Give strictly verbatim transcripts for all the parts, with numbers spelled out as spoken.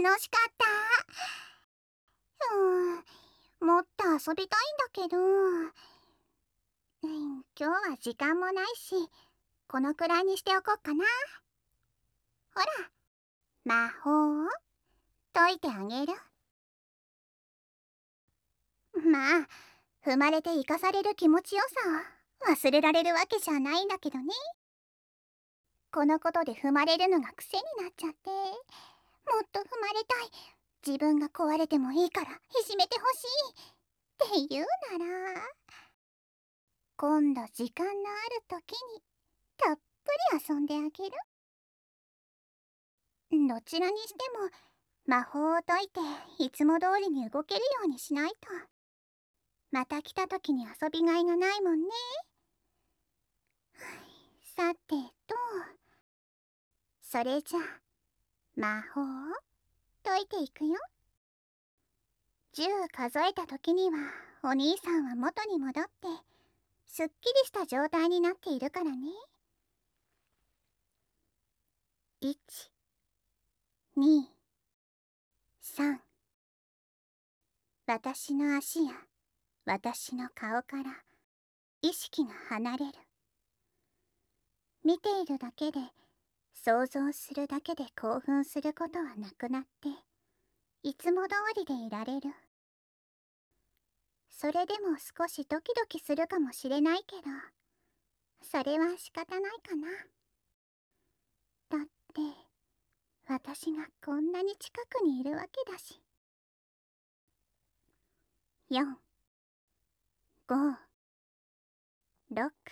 楽しかった。うーん、もっと遊びたいんだけど、うん、今日は時間もないし、このくらいにしておこっかな。ほら、魔法を解いてあげる。まあ、踏まれて生かされる気持ちよさを忘れられるわけじゃないんだけどね。このことで踏まれるのが癖になっちゃって、もっと踏まれたい、自分が壊れてもいいからいじめてほしいって言うなら、今度時間のある時にたっぷり遊んであげる。どちらにしても魔法を解いていつも通りに動けるようにしないと、また来た時に遊びがいがないもんね。さてと、それじゃあ魔法を解いていくよ。じゅう数えた時にはお兄さんは元に戻ってすっきりした状態になっているからね。いち、に、さん。私の足や私の顔から意識が離れる。見ているだけで、想像するだけで興奮することはなくなって、いつも通りでいられる。それでも少しドキドキするかもしれないけど、それは仕方ないかな。だって、私がこんなに近くにいるわけだし。よん、ご、ろく。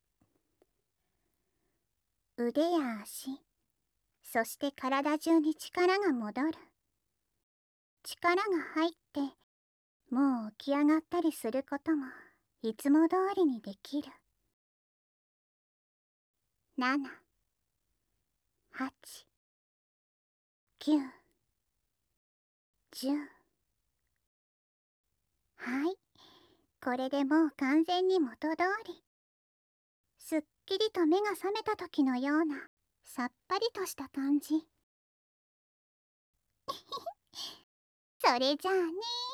腕や足、そして体中に力が戻る。力が入って、もう起き上がったりすることもいつも通りにできる。なな、はち、きゅう、じゅう。はい、これでもう完全に元通り。すっきりと目が覚めた時のようなさっぱりとした感じ。それじゃあね。